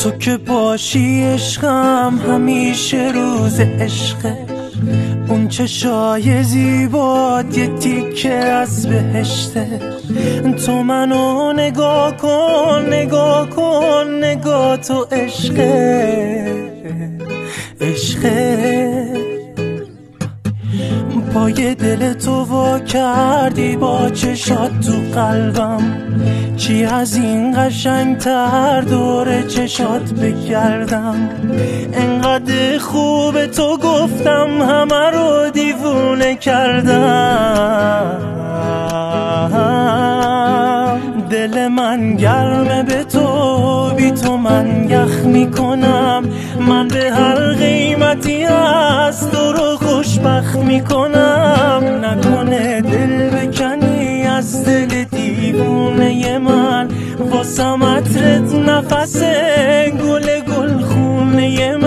تو که باشی عشقم همیشه روز عشقه، اون چشای زیبات یه تیکه از بهشته. تو منو نگاه کن نگاه کن نگاه تو عشقه عشقه. پای دل تو وا کردی با چشات تو قلبم، چی از این قشنگتر دور چشات بگردم. انقدر خوب تو گفتم همه رو دیوونه کردم. دل من گرمه به تو، بی تو من یخ میکنم. من به هر قیمتی از تو رو خوشبخت میکنم. نکنه دل بکنی از دل دیوونه من، واسم عطرت نفس گل گل خونه